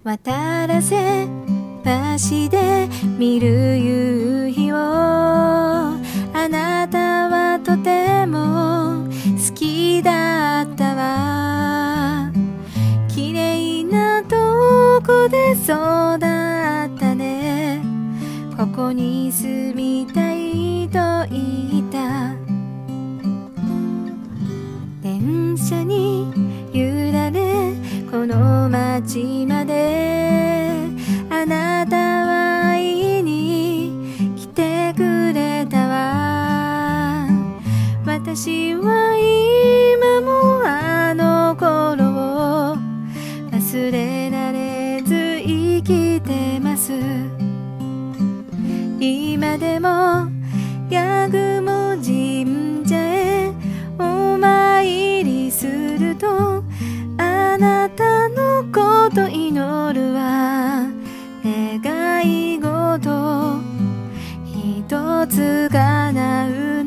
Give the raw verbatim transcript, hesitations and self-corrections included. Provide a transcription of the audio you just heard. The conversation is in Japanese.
渡らせ橋で見る夕日を、あなたはとても好きだったわ。綺麗なとこで育ったね。ここに住みたいと言った。電車に揺られこの街まで、あなたは会いに来てくれたわ。私は今もあの頃を忘れられず生きてます。今でも八雲神社へお参りすると、あなたのこと祈るわ。願い事一つ叶う